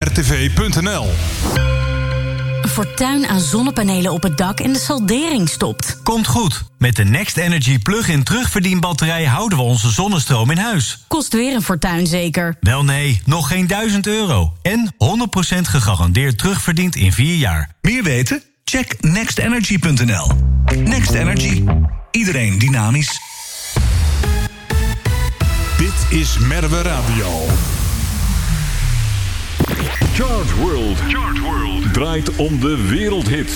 RTV.nl. Fortuin aan zonnepanelen op het dak en de saldering stopt. Komt goed. Met de Next Energy plug-in terugverdienbatterij houden we onze zonnestroom in huis. Kost weer een fortuin zeker? Wel nee, nog geen €1000. En 100% gegarandeerd terugverdiend in 4 jaar. Meer weten? Check nextenergy.nl. Next Energy. Iedereen dynamisch. Dit is Merwe Radio. Chart World draait om de wereldhits.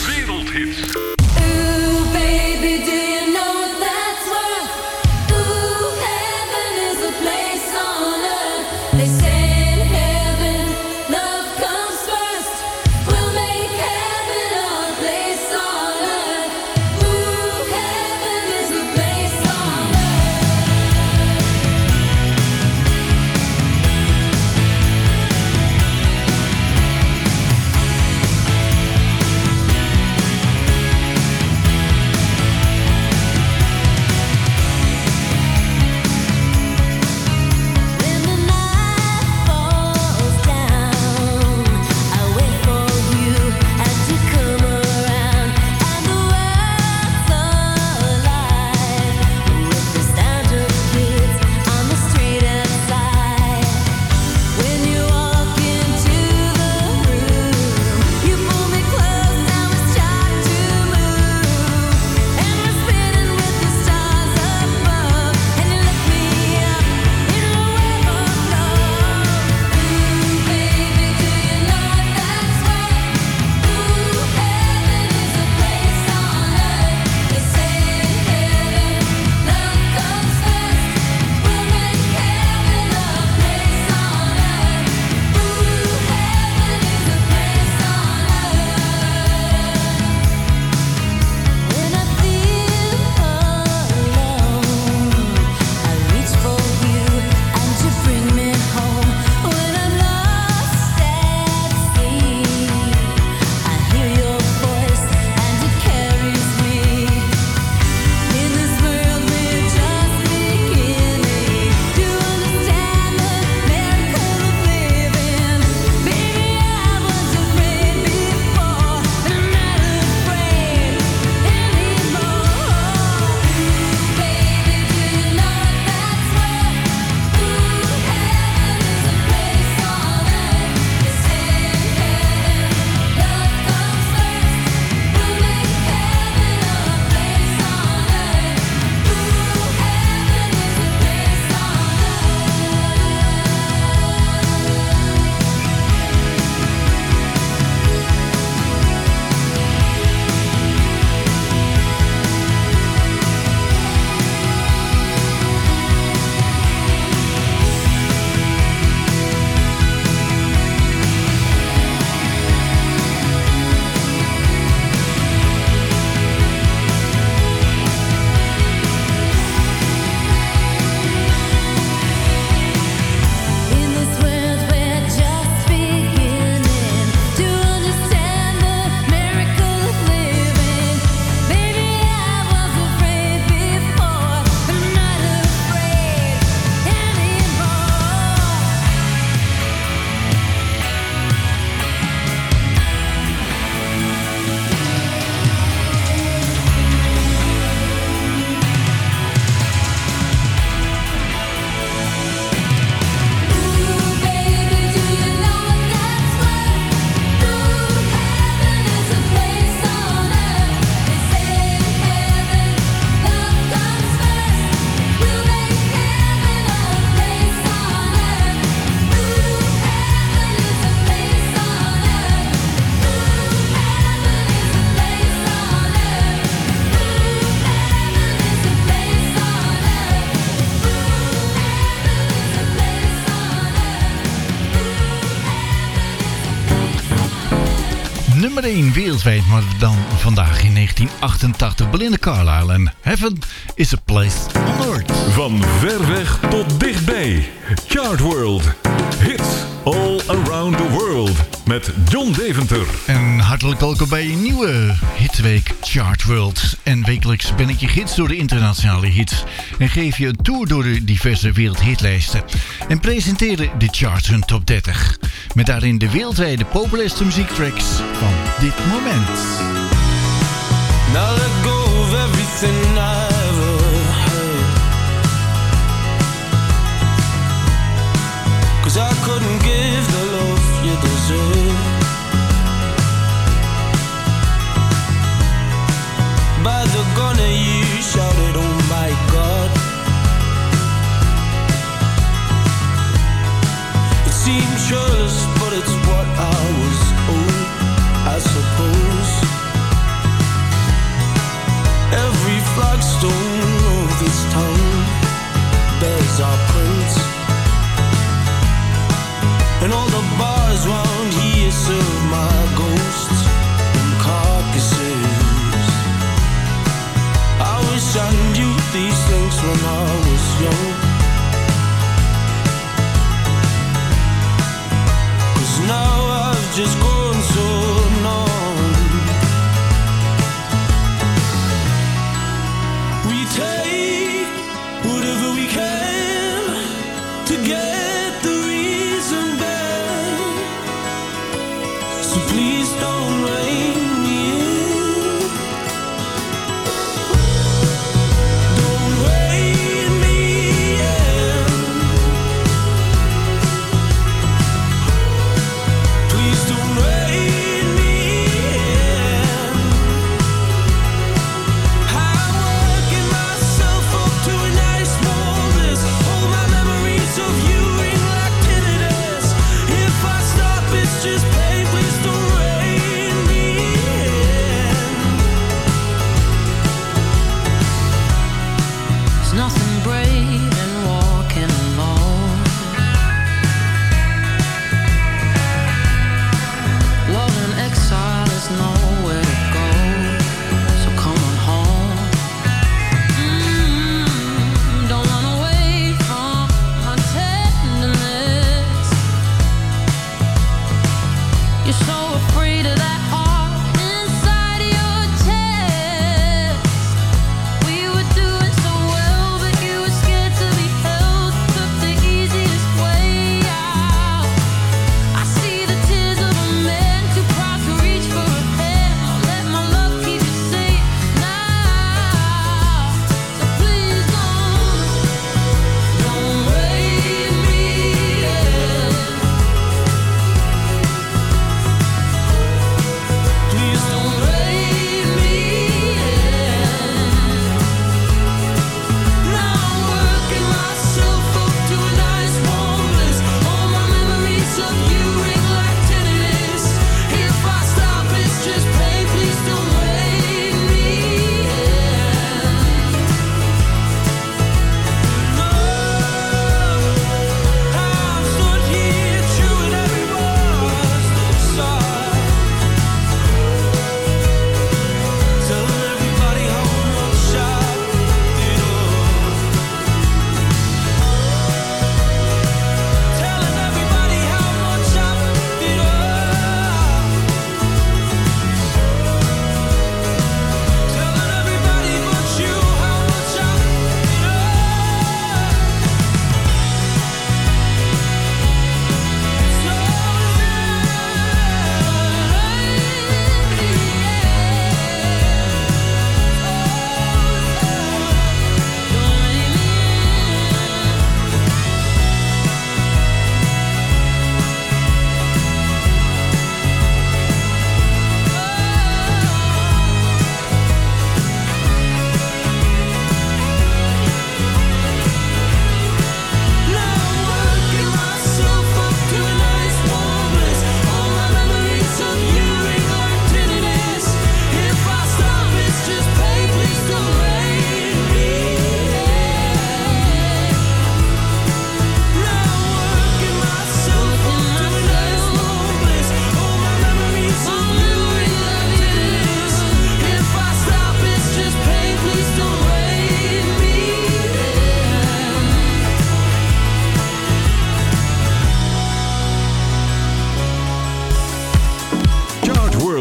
Nummer 1 wereldwijd, maar dan vandaag in 1988. Belinda Carlisle en Heaven is a Place on Earth. Van ver weg tot dichtbij. Chart World. Hits all around the world. met John Deventer. En hartelijk welkom bij een nieuwe Hitweek Chart World. En wekelijks ben ik je gids door de internationale hits. En geef je een tour door de diverse wereldhitlijsten. En presenteren de charts hun top 30. Met daarin de wereldwijde populairste muziektracks van dit moment. Now let go of everything I ever had, 'cause I couldn't give the love you deserve. By the gun you shouted, oh my God. It seems careless, but it's what I was owed, I suppose. Every flagstone of this town bears our prints, and all the bars round here serve my ghosts and carcasses. I wish I knew these things when I was young, 'cause now I've just grown so numb. We take whatever we can to get the reason back, so please don't rein me in. Don't rein me in. Please don't rein me in. I'm working myself up to a nice wellness. All my memories of you ring like tinnitus. If I stop, it's just pain. Please don't rein me in.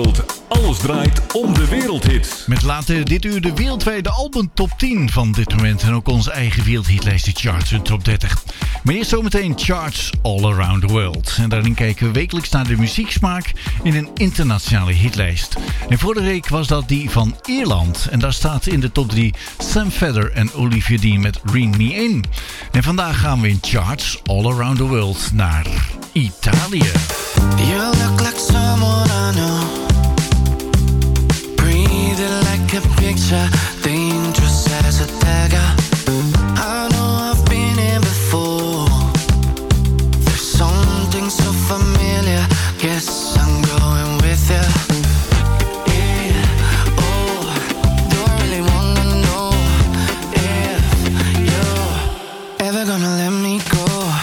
World. Alles draait om de wereldhits. Met later dit uur de wereldwijde album top 10 van dit moment. En ook onze eigen wereldhitlijst, de charts en top 30. Maar eerst zometeen charts all around the world. En daarin kijken we wekelijks naar de muzieksmaak in een internationale hitlijst. En vorige week was dat die van Ierland. En daar staat in de top 3 Sam Feder en Olivia Dean met Ring Me In. En vandaag gaan we in charts all around the world naar Italië. You look like someone I know. Breathing like a picture, dangerous as a dagger. I know I've been here before. There's something so familiar. Guess I'm going with you. Yeah, oh, do I really wanna know if you're ever gonna let me go?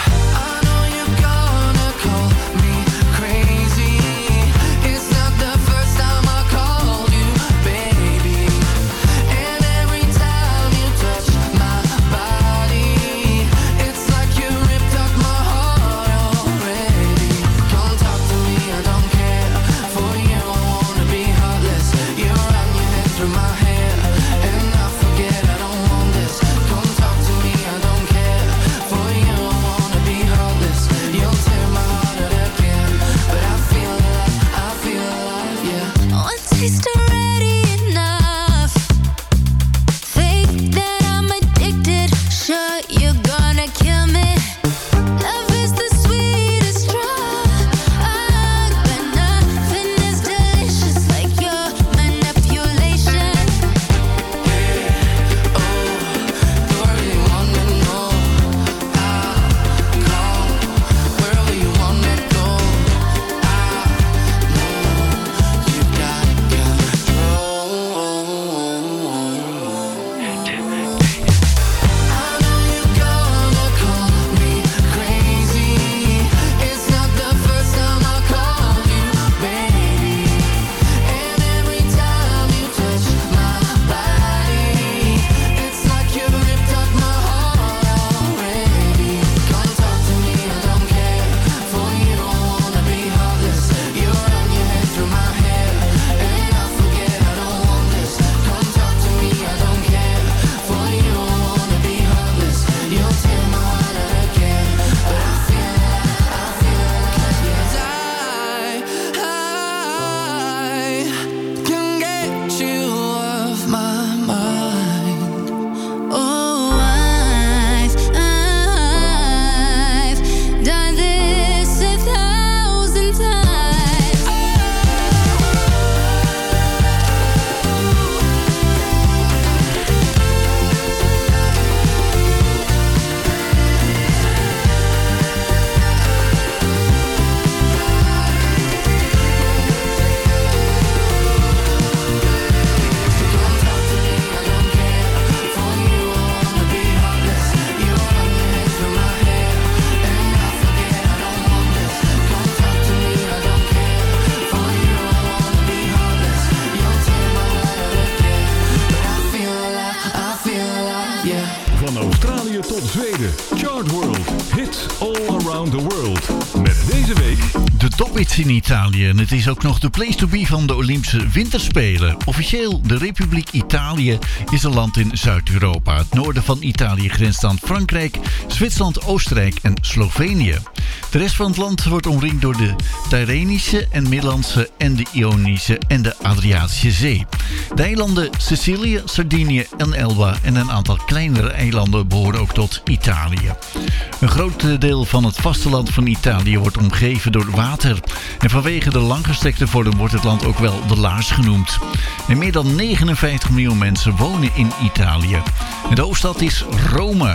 Van Australië tot Zweden. Chart World. Hits all around the world. Met deze week de tophits in Italië. En het is ook nog de place to be van de Olympische Winterspelen. Officieel, de Republiek Italië is een land in Zuid-Europa. Het noorden van Italië grenst aan Frankrijk, Zwitserland, Oostenrijk en Slovenië. De rest van het land wordt omringd door de Tyrrhenische en Middellandse en de Ionische en de Adriatische Zee. De eilanden Sicilië, Sardinië en Elba en een aantal kleinere eilanden behoren ook tot Italië. Een groot deel van het vasteland van Italië wordt omgeven door water. En vanwege de langgestrekte vorm wordt het land ook wel de Laars genoemd. En meer dan 59 miljoen mensen wonen in Italië. En de hoofdstad is Rome.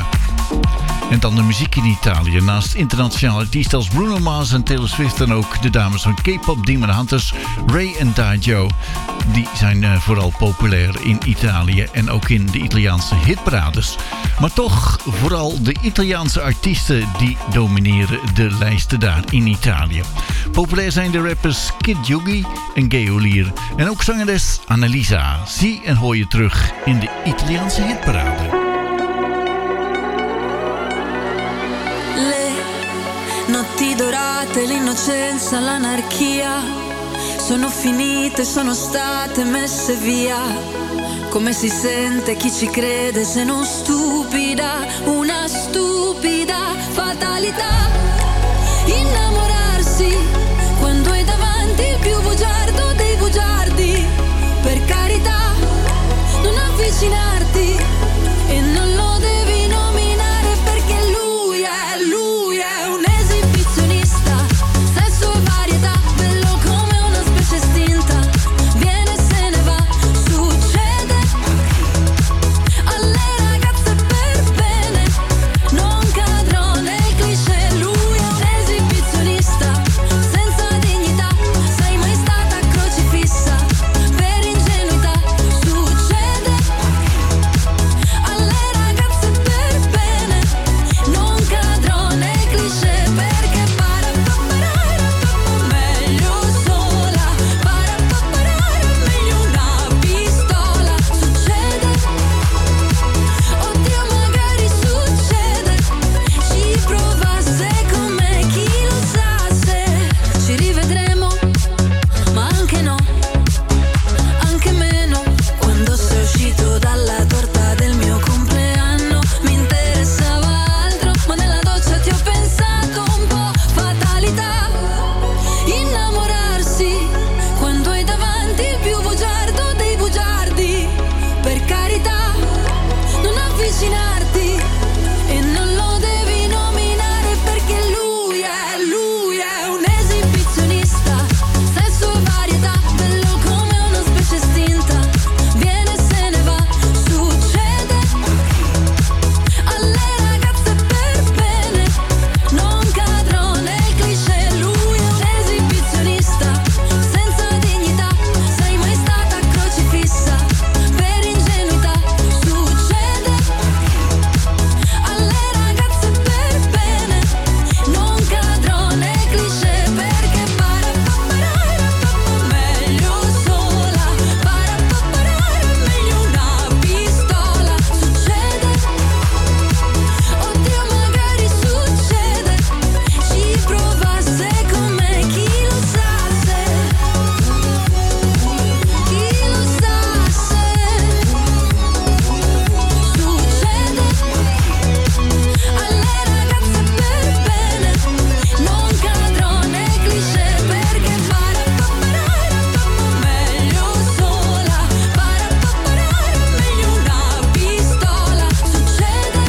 En dan de muziek in Italië. Naast internationale artiesten als Bruno Mars en Taylor Swift en ook de dames van K-pop Demon Hunters, Ray en Dajo. Die zijn vooral populair in Italië en ook in de Italiaanse hitparades. Maar toch vooral de Italiaanse artiesten die domineren de lijsten daar in Italië. Populair zijn de rappers Kid Yugi en Geolier en ook zangeres Annalisa. Zie en hoor je terug in de Italiaanse hitparade. Notti dorate, l'innocenza, l'anarchia sono finite, sono state messe via. Come si sente chi ci crede se non stupida, una stupida fatalità. Innamorarsi quando hai davanti il più bugiardo dei bugiardi. Per carità, non avvicinarti e non lo devi nominare perché lui è un esibizionista. Sesso e varietà, bello come una specie estinta. Viene e se ne va, succede alle ragazze per bene. Non cadrò nel cliché, lui è un esibizionista senza dignità. Sei mai stata crocifissa per ingenuità. Succede alle ragazze per bene. Non cadrò nel cliché perché meglio sola. Meglio una pistola. Succede, oddio magari succede. Ci provasse con me, chi lo sa se ci rivedremo. Ma anche no, anche meno. Quando sei uscito dalla torta del mio compleanno mi interessava altro, ma nella doccia ti ho pensato un po'. Fatalità, innamorarsi quando hai davanti il più bugiardo dei bugiardi. Per carità, non avvicinarti e non lo devi nominare perché lui è un esibizionista. Sesso e varietà, bello come una specie estinta. Viene e se ne va, succede alle ragazze per bene. Non cadrò nel cliché, lui è un esibizionista senza dignità. Sei mai stata crocifissa per ingenuità. Succede alle ragazze per bene. Non cadrò nel cliché perché meglio sola. Meglio una pistola. Succede, oddio magari succede. Ci provasse con me, chi lo sa se. Chi lo sa se. Succede alle ragazze per bene. Non cadrò nel cliché perché meglio sola. Meglio una pistola. Succede,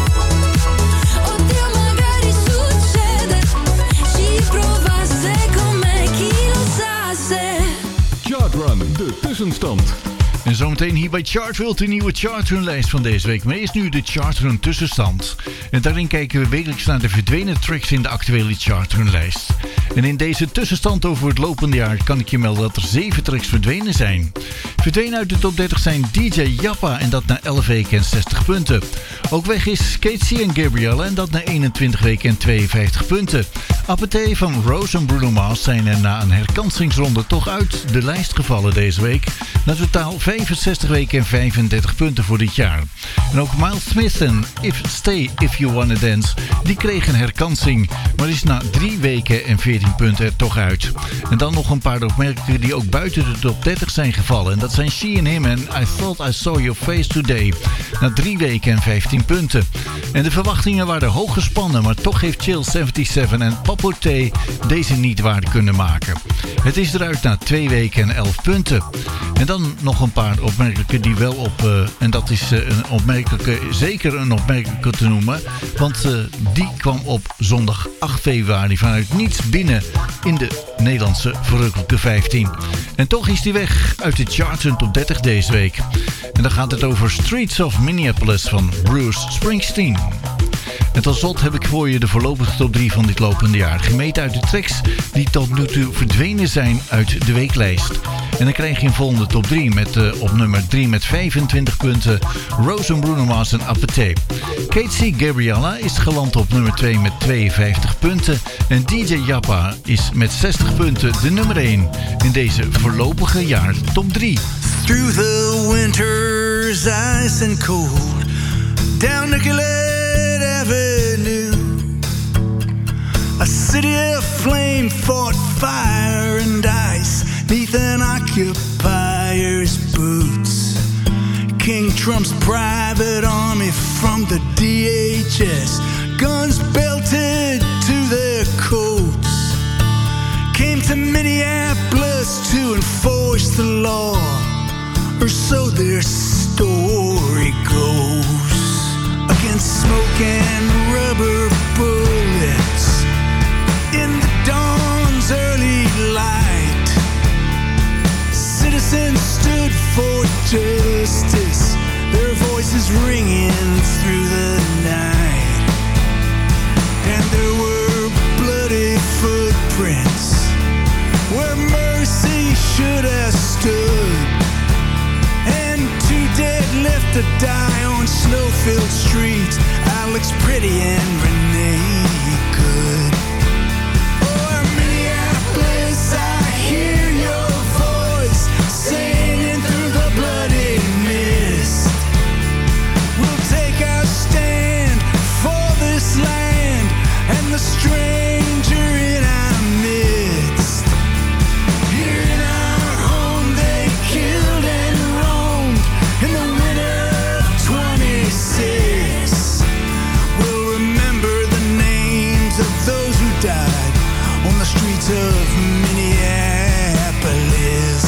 oddio magari succede. Ci provasse con me, chi lo sa se. Chart Run, de tussenstand. En zometeen hier bij Chartworld de nieuwe chartrunlijst van deze week. Maar eerst nu de chartrun tussenstand. En daarin kijken we wekelijks naar de verdwenen tracks in de actuele chartrunlijst. En in deze tussenstand over het lopende jaar kan ik je melden dat er 7 tracks verdwenen zijn. Verdwenen uit de top 30 zijn DJ Jappa en dat na 11 weken en 60 punten. Ook weg is Casey en Gabriella en dat na 21 weken en 52 punten. Appetee van Rose en Bruno Mars zijn er na een herkansingsronde toch uit de lijst gevallen deze week. Na totaal 65 weken en 35 punten voor dit jaar. En ook Miles Smith en Stay If You Wanna Dance, die kregen een herkansing, maar is na 3 weken en 14 punten er toch uit. En dan nog een paar opmerkingen die ook buiten de top 30 zijn gevallen. En dat zijn She and Him en I Thought I Saw Your Face Today. Na 3 weken en 15 punten. En de verwachtingen waren hoog gespannen, maar toch heeft Chill 77 en Papo T deze niet waar kunnen maken. Het is eruit na 2 weken en 11 punten. En dan nog een paar opmerkelijke die wel op... en dat is een opmerkelijke, zeker een opmerkelijke te noemen. Want die kwam op zondag 8 februari vanuit niets binnen in de Nederlandse verrukkelijke 15. En toch is die weg uit de charts en top 30 deze week. En dan gaat het over Streets of Minneapolis van Bruce Springsteen. En tot slot heb ik voor je de voorlopige top 3 van dit lopende jaar. Gemeten uit de tracks die tot nu toe verdwenen zijn uit de weeklijst. En dan krijg je een volgende top 3 met op nummer 3 met 25 punten Rose en Bruno Mars en Appetee. Casey Gabriella is geland op nummer 2 met 52 punten. En DJ Jappa is met 60 punten de nummer 1 in deze voorlopige jaar top 3. Through the winter's ice and cold, down Nicollet Avenue, a city of flame fought fire and ice. occupier's boots. King Trump's private army from the DHS, guns belted to their coats, came to Minneapolis to enforce the law, or so their story goes. Against smoke and rubber bullets in the dawn's early light, citizens stood for justice, their voices ringing through the night. And there were bloody footprints where mercy should have stood, and 2 dead left to die on snow-filled streets, Alex Pretty and Renee Good. Oh, Minneapolis, I hear your voice singing through the bloody mist. We'll take our stand for this land and the stranger in our midst. Here in our home they killed and roamed in the winter of 26. We'll remember the names of those who died on the streets of Minneapolis.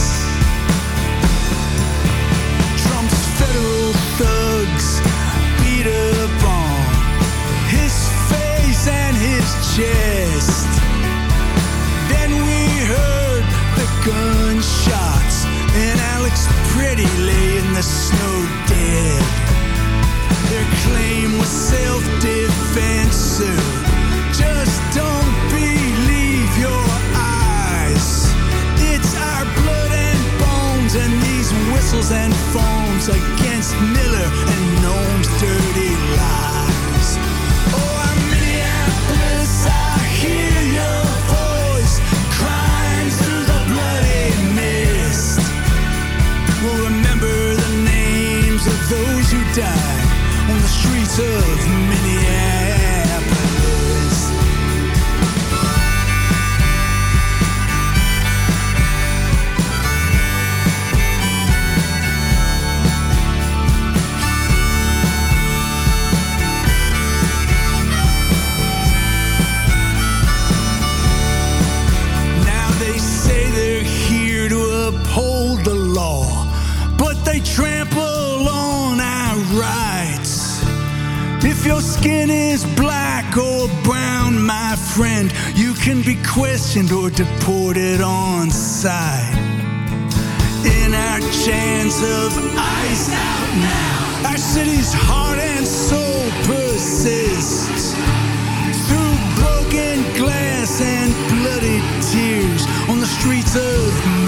Trump's federal thugs beat up on his face and his chest. Then we heard the gunshots and Alex Pretty lay in the snow dead. Their claim was self-defense, sir. Just don't believe your eyes. It's our blood and bones and these whistles and phones against Miller and Noam's dirty lies. Oh, I'm Minneapolis, I hear your voice crying through the bloody mist. We'll remember the names of those who died on the streets of Minneapolis. Now they say they're here to uphold the law, but they trample on our rights. If your skin is black or brown, my friend, you can be questioned or deported on sight. In our chance of ice out now, our city's heart and soul persists. Through broken glass and bloody tears on the streets of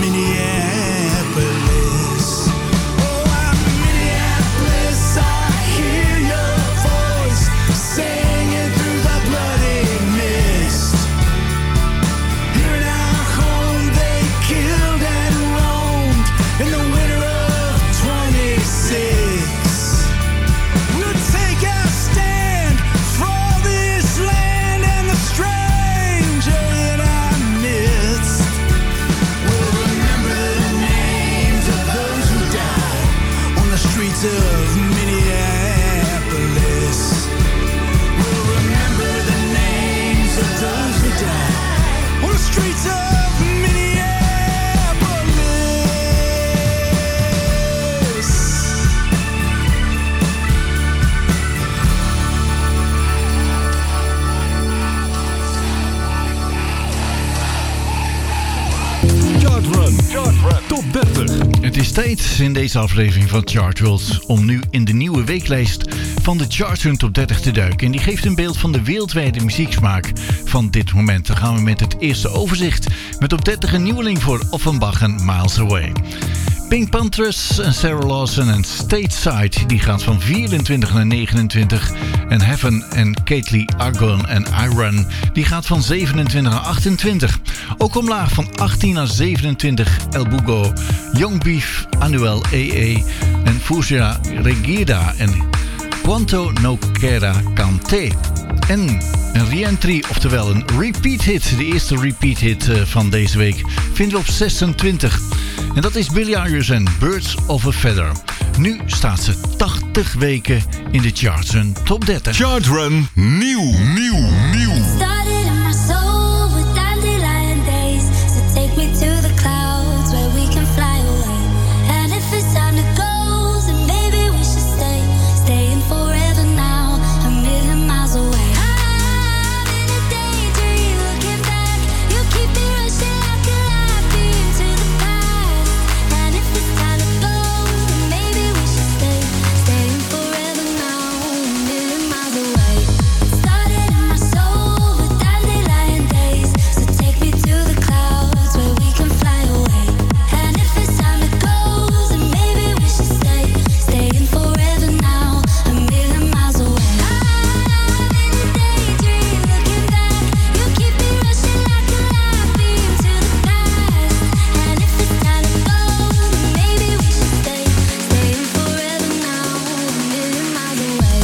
Minneapolis. Oh, I'm Minneapolis, I hear your voice singing through the bloody mist. Here in our home they killed and roamed in the winter of 26. We'll take our stand for this land and the stranger in our midst. We'll remember the names of those who died on the streets of Minneapolis. We'll remember the names of those who died on the streets of Minneapolis. Chartrun Top 30. Het is tijd in deze aflevering van Chartworld om nu in de nieuwe weeklijst van de Chartrun Top 30 te duiken. En die geeft een beeld van de wereldwijde muzieksmaak van dit moment. Dan gaan we met het eerste overzicht met op 30 een nieuweling voor Offenbach en Miles Away. Pink Panthers en Sarah Lawson en Stateside, die gaat van 24 naar 29. En Heaven en Caitley Argon en Iron, die gaat van 27 naar 28. Ook omlaag van 18 naar 27 El Bugo, Young Beef, Anuel AA en Fusia Regida en Quanto No Quera Cante. En Een re-entry, oftewel een repeat hit. De eerste repeat hit van deze week vinden we op 26. En dat is Billie Eilish en Birds of a Feather. Nu staat ze 80 weken in de charts, een top 30. Chartrun nieuw. Started in my soul with dandelion days. So take me to the clouds where we can fly away. And if it's time to go, then maybe we should stay. Staying forever now, a million miles away. I'm in a daydream, looking back. You keep me rushing like a light beam to the past. And if it's time to go, then maybe we should stay. Staying forever now, a million miles away. Started in my soul with dandelion days. So take me to the clouds where we can fly away. And if it's time to go, then maybe we should stay. Staying forever now, a million miles away. I'm in a daydream, looking back. You keep me rushing like a light beam to the past. And if it's time to go, then maybe we should stay. Staying forever now, a million miles away.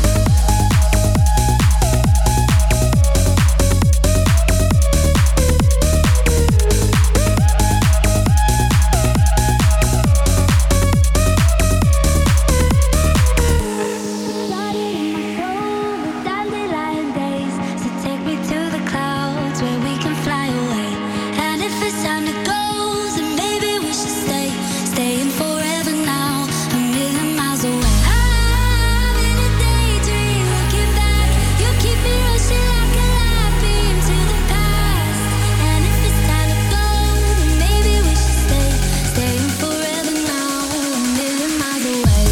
Started in my soul with dandelion days. So take me to the clouds where we can fly away. And if it's time to go, then maybe we should stay. Staying forever now, a million miles away. I'm in a daydream, looking back. You keep me rushing like a light beam to the past. And if it's time to go, then maybe we should stay. Staying forever now, a million miles away.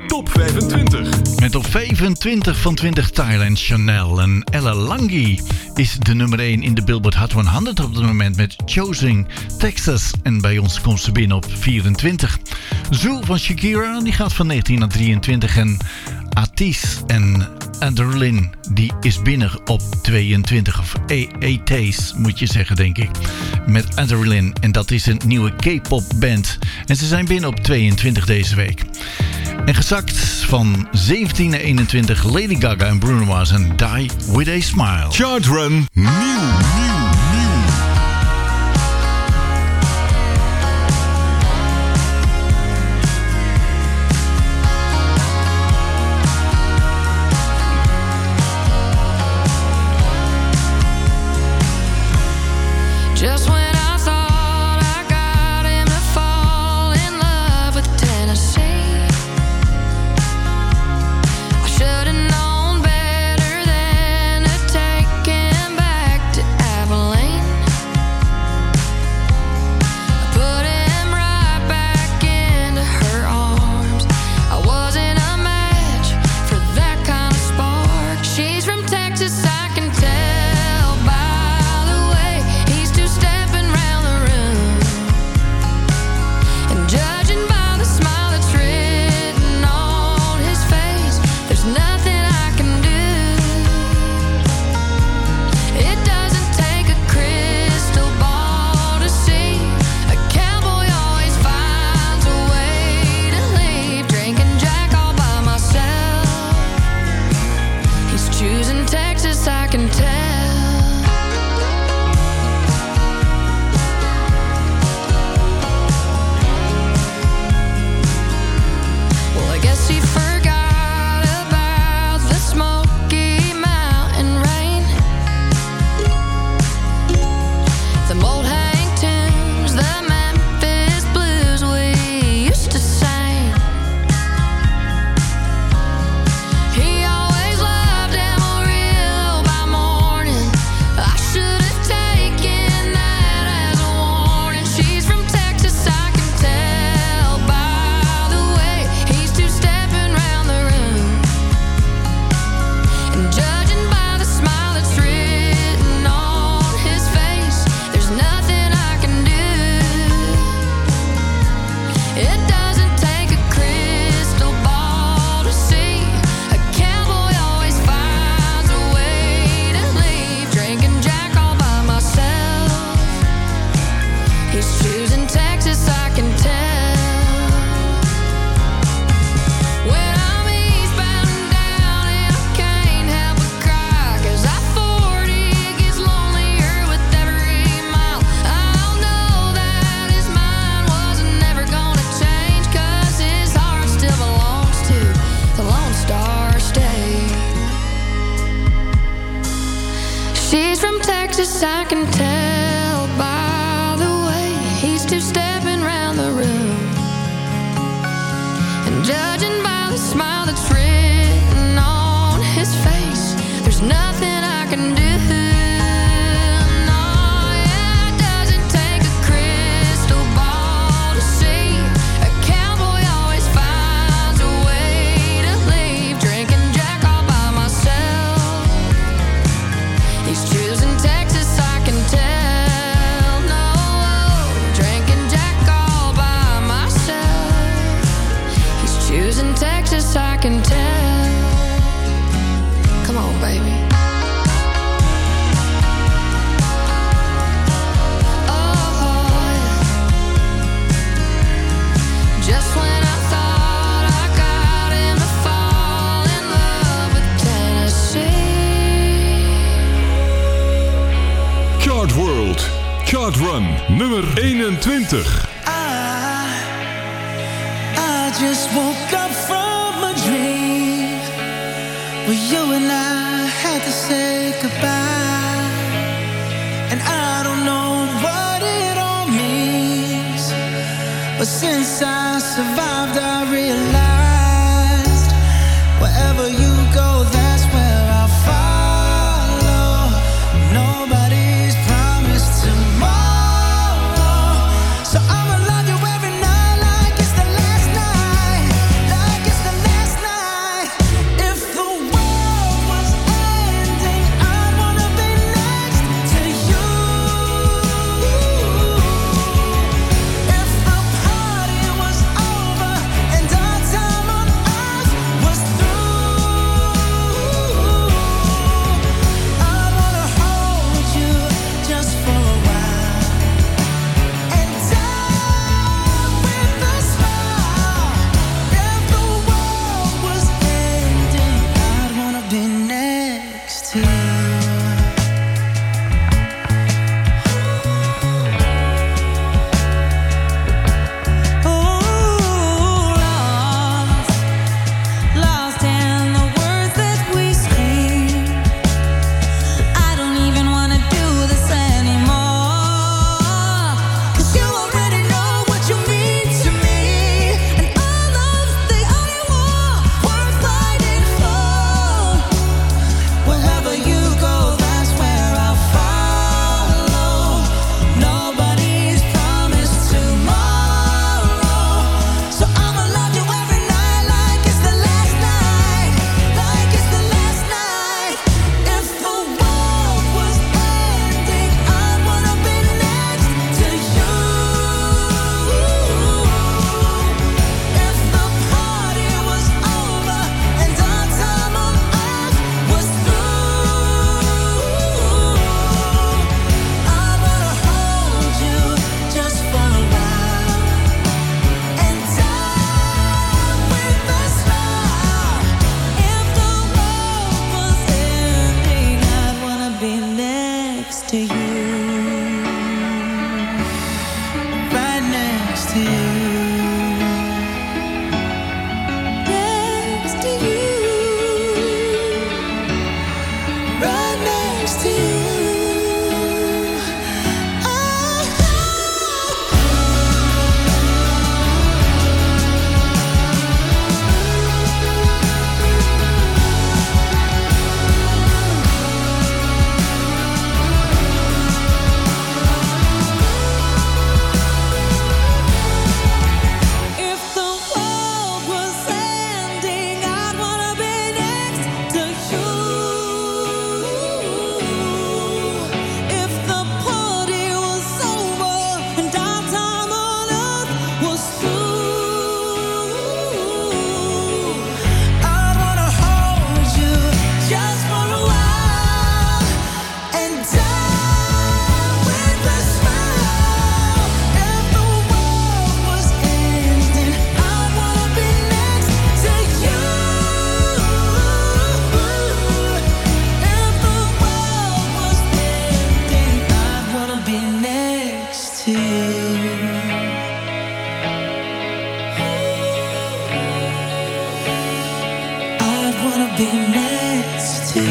Top 25. Met op 25 van 20 Thailand Chanel. En Ella Langi is de nummer 1 in de Billboard Hot 100 op het moment met Choosing Texas. En bij ons komt ze binnen op 24. Zoo van Shakira, die gaat van 19 naar 23. En Atis en Adrenaline, die is binnen op 22. Of Atis moet je zeggen, denk ik. Met Adrenaline. En dat is een nieuwe K-pop band. En ze zijn binnen op 22 deze week. En gezakt van 17 naar 21 Lady Gaga en Bruno Mars en Die With A Smile. Chart Run nieuw. Just when I thought I got him to fall in love with Tennessee, I should have known better than to take him back to Abilene. I put him right back into her arms. I wasn't a match for that kind of spark. She's from Texas, I can tell by the way he's two-stepping round the room. And judging by the smile that's written on his face, there's nothing I can do. It doesn't take a crystal ball to see a cowboy always finds a way to leave. Drinking Jack all by myself. He's choosing Texas, I can tell. Well, I guess he forgot about the Smoky Mountain rain, the old hang tunes, the Memphis blues we used to sing. He always loved Amarillo by morning. I should have taken that as a warning. She's from Texas, I can tell by the way he's two-stepping round the room. And judging by the smile that's written on his face, there's nothing I can do. It doesn't take a crystal ball to see a cowboy always finds a way to leave. Drinking Jack all by myself. He's choosing Texas, I can tell. When I'm eastbound and down and I can't help but cry, 'cause I-40 gets lonelier with every mile. I'll know that his mind wasn't never gonna change, 'cause his heart still belongs to the Lone Star State. She's from Texas, I can tell by the way he's two-stepping round the room. And judging by the smile that's written on his face, there's nothing I can do. No, yeah, it doesn't take a crystal ball to see a cowboy always finds a way to leave. Drinking Jack all by myself. He's choosing Texas, I can tell. No, drinking Jack all by myself. He's choosing Texas, I can tell. Come on, baby. Oh, yeah. Just when I thought I got him to fall in love with Tennessee. Chart World. Chart Run nummer 21. I just woke up from a dream where you and I had to say goodbye. And I don't know what it all means, but since I survived I realized wherever you go, that's where I'll follow. Nobody's promised tomorrow, so I'ma love you every night like it's the last night, like it's the last be next to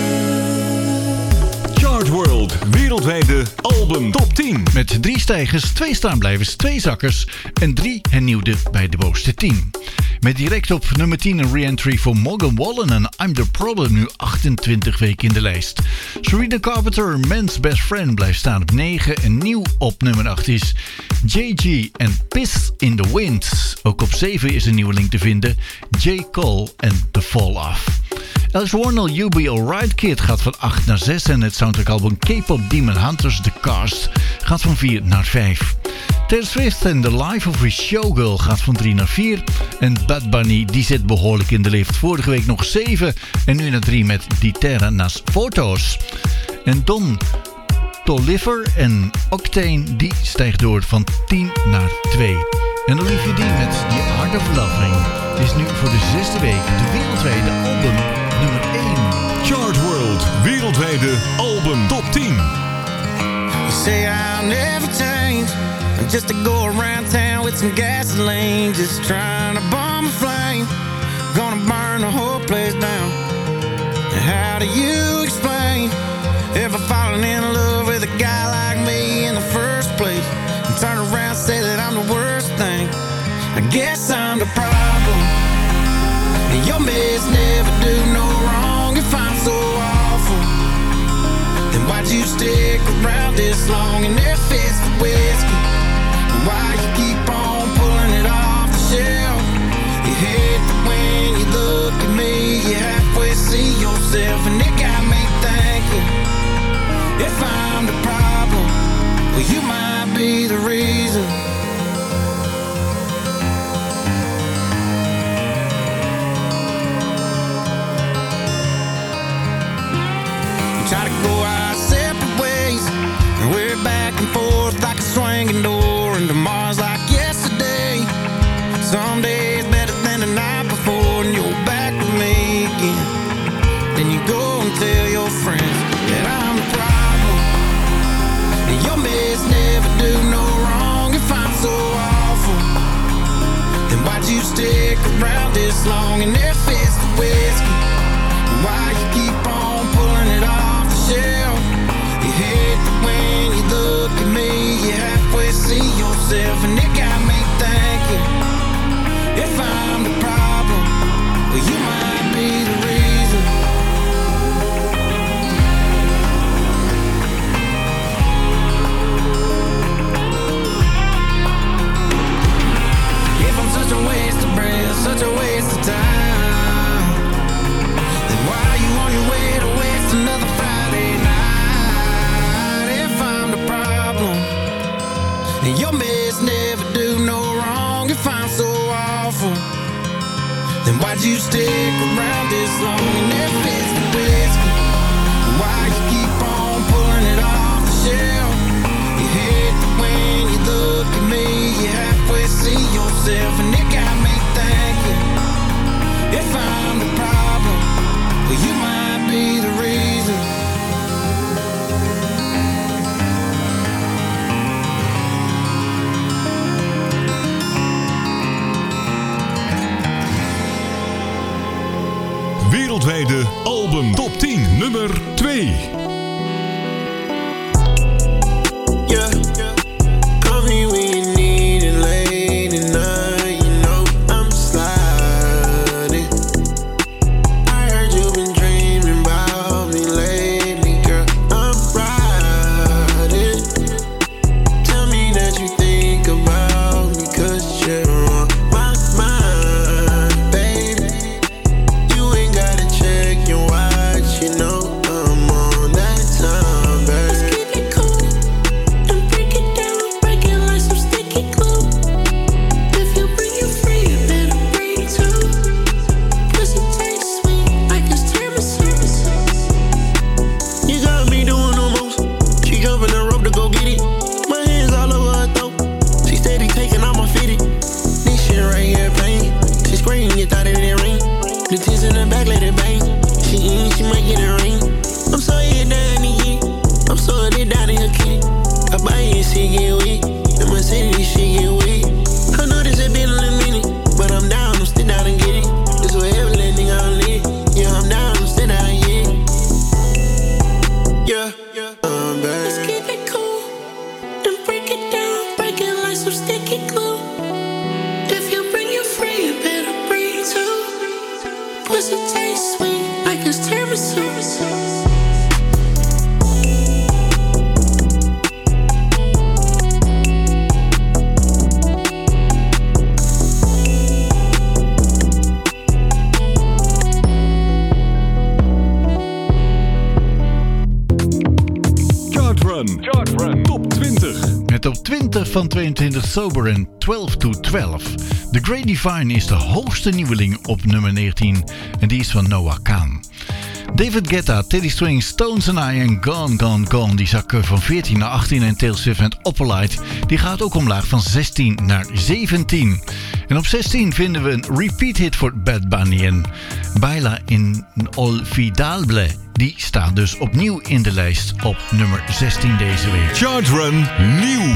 Chart World wereldwijde album top 10. Met 3 stijgers, 2 staanblijvers, 2 zakkers en 3 hernieuwde bij de bovenste 10. Met direct op nummer 10 een re-entry voor Morgan Wallen en I'm The Problem, nu 28 weken in de lijst. Serena Carpenter, Man's Best Friend, blijft staan op 9 en nieuw op nummer 8 is JG en Piss in the Wind. Ook op 7 is een nieuwe link te vinden, J. Cole en The Fall Off. Alice Warnell, You Be Alright Kid gaat van 8 naar 6 en het soundtrackalbum K-Pop Demon Hunters The Cast gaat van 4 naar 5. Taylor Swift en The Life of a Showgirl gaat van 3 naar 4 en Bad Bunny die zit behoorlijk in de lift. Vorige week nog 7 en nu naar 3 met Die Terra Nas Fotos. En Don Toliver en Octane die stijgt door van 10 naar 2. En Olivia D met The Art of Loving is nu voor de 6e week de wereldwijde album nummer 1. Chart World wereldwijde album top 10. You say I'll never change, just to go around town with some gasoline, just trying to bomb a flame, gonna burn the whole place down. And how do you explain ever falling in love with a guy like me in the first place, and turn around and say that I'm the worst thing? I guess I'm the problem, and your mess never do no wrong. If I'm so awful, then why'd you stick around this long and if it's the whiskey? Why you keep on pulling it off the shelf? You hate that when you look at me, you halfway see yourself, and it got me thinking, if I'm the problem, well you might be the reason. We try to go our separate ways, and we're back and forth like a swinging door, and tomorrow's like yesterday. Some days better than the night before, and you're back with me again. Then you go and tell your friends that I'm the problem, and your mess never do no wrong. If I'm so awful, then why'd you stick around this long? And if it's the whiskey, why you keep on pulling it off the shelf? You hate that when you look at me, you halfway see yourself, and it got me thinking, if I'm the problem, well you might be the reason. If I'm such a waste of breath, such a waste of time, then why are you on your way to waste another Friday night? If I'm the problem, and your mess never do no wrong. If I'm so awful, then why'd you stick around this long? And if it's the whiskey, why you keep on pulling it off the shelf? You hate that when you look at me, you halfway see yourself, and it got me thinking, if I'm the problem, well you might be the reason. Wereldwijde album top 10 nummer 2. Yeah, call me when you need it late at night. You know I'm sliding. I heard you've been dreaming about me lately, girl. I'm riding. Tell me that you think about me, 'cause you're on my mind, baby. You ain't gotta check your watch, you know I'm on that time, baby. Let's keep it cool and break it down, break it like some sticky glue. If you bring it free, you better bring it too. Pussy tastes sweet like it's tiramisu. You got me doing the most. She jumping the rope to go get it. My hands all over her throat. She steady taking all my fitted. This shit right here pain. She screaming, you thought it didn't ring. The tits in the back, let it bang. She eating, she might get a ring. I'm so hit down to get it. I'm so hit down in her kitty. I buy it, she get weak. In my city, she get weak. I know this has been a little minute, but I'm down, I'm still down and get it. This way every little nigga I'm lit. Yeah, I'm 20 van 22 sober en 12 to 12. The Great Divine is de hoogste nieuweling op nummer 19 en die is van Noah Kahan. David Guetta, Teddy Swims, Stones and I en Gone Gone Gone die zakken van 14 naar 18 en Taylor Swift met Opalite die gaat ook omlaag van 16 naar 17. En op 16 vinden we een repeat hit voor Bad Bunny en Baila Inolvidable. Die staat dus opnieuw in de lijst op nummer 16 deze week. Chart Run nieuw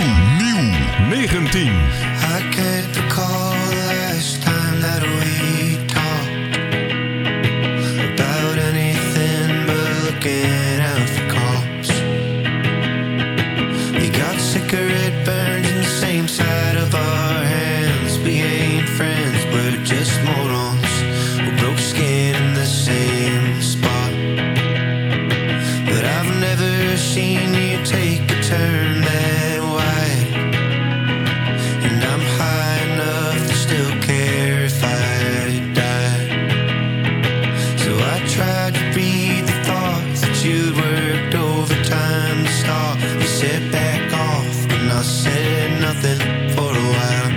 19. I can't recall the last time that we talked about anything but looking out for cops. We got cigarette burns in the same side of our hands. We ain't friends, we're just morons. We broke skin in the same spot. But I've never seen you take a turn that wide. And I'm high enough to still care if I die. So I tried to read the thoughts that you'd worked overtime to stop. You said back off, and I said nothing for a while.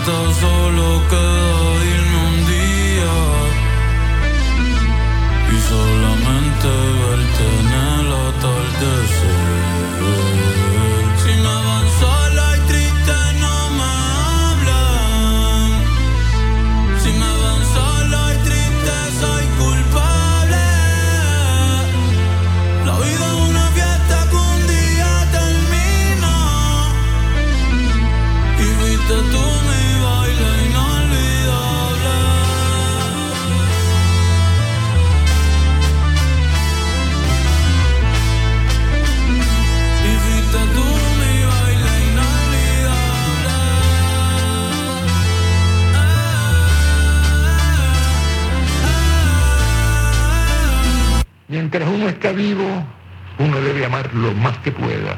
ahorita solo queda irme un día y solamente verte en el atardecer. Si me van sola y triste no me hablan. Si me van sola y triste soy culpable. La vida es una fiesta que un día termina y viste tú mi baile inolvidable. Y viste tú mi baile inolvidable. Mientras uno está vivo, uno debe amar lo más que pueda.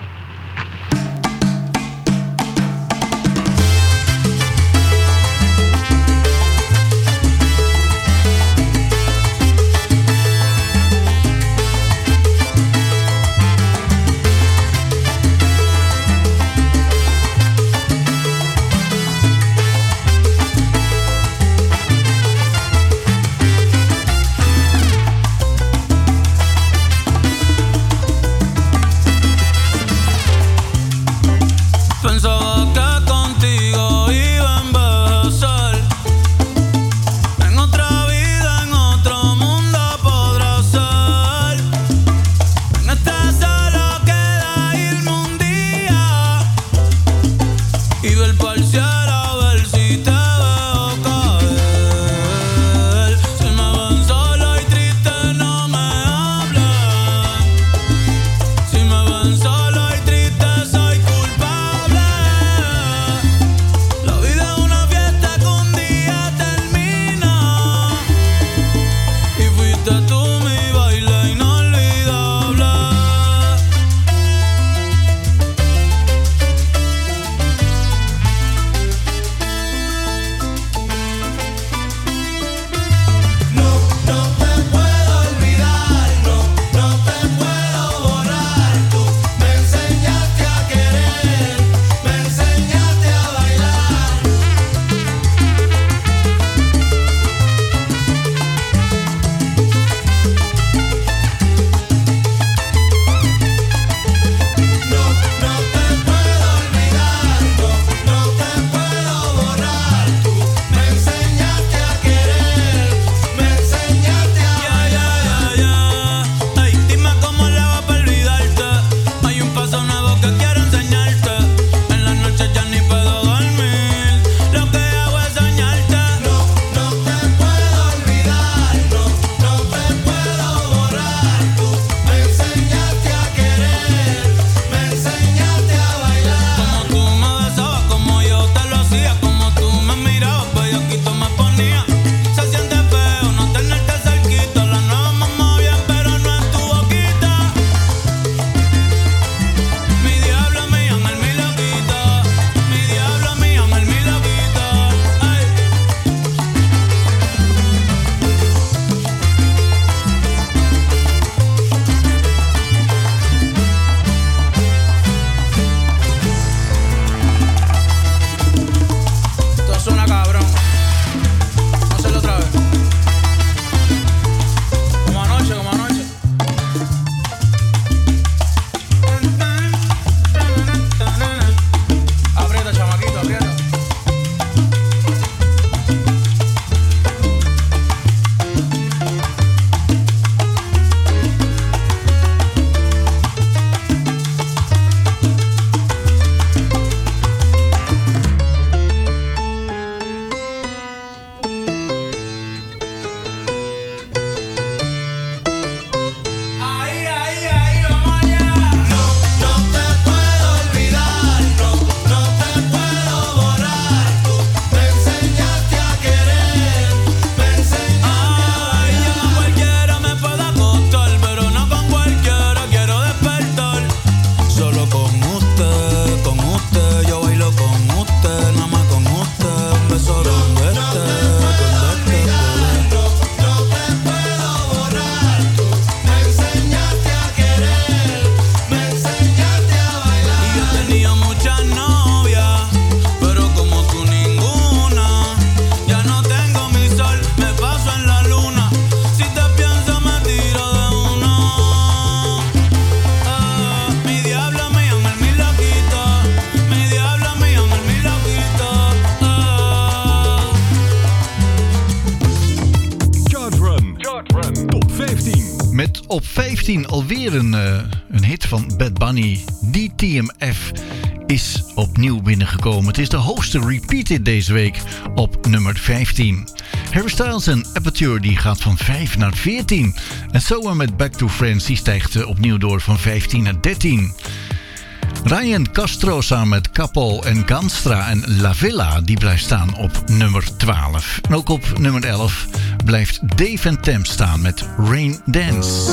Op 15 alweer een hit van Bad Bunny. DTMF is opnieuw binnengekomen. Het is de hoogste repeated deze week op nummer 15. Harry Styles en Aperture die gaat van 5 naar 14. En Soa met Back to Friends die stijgt opnieuw door van 15 naar 13. Ryan Castro samen met Capo en Ganstra en La Villa die blijft staan op nummer 12. En ook op nummer 11 blijft Dave and Temp staan met Rain Dance.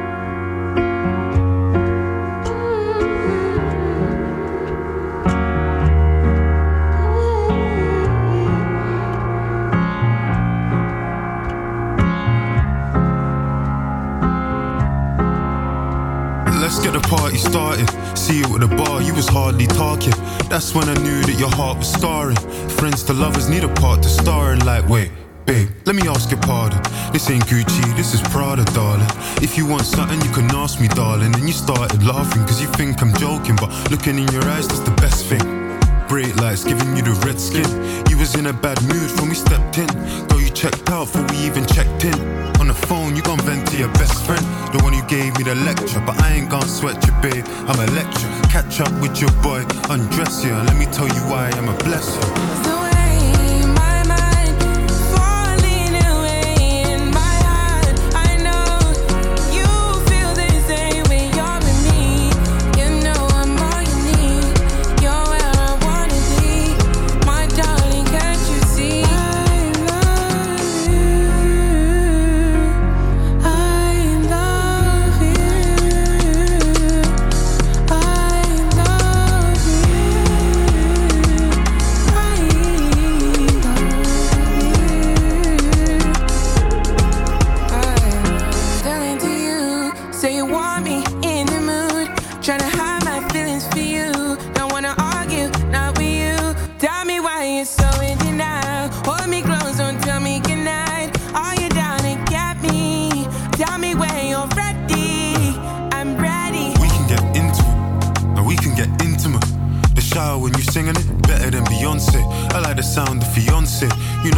Let's get the party started. See you at the bar, you was hardly talking. That's when I knew that your heart was scarring. Friends to lovers need a part to star in. Like, wait, babe, let me ask your pardon. This ain't Gucci, this is Prada, darling. If you want something, you can ask me, darling. And you started laughing cause you think I'm joking, but looking in your eyes, that's the best thing. Bright lights giving you the red skin. You was in a bad mood when we stepped in. Though you checked out before we even checked in. On the phone, you gon' vent to your best friend, the one who gave me the lecture. But I ain't gon' sweat you, babe, I'm a lecture. Catch up with your boy, undress you, and let me tell you why I'm a blessing. When you singing it better than Beyonce. I like the sound of Fiance. You know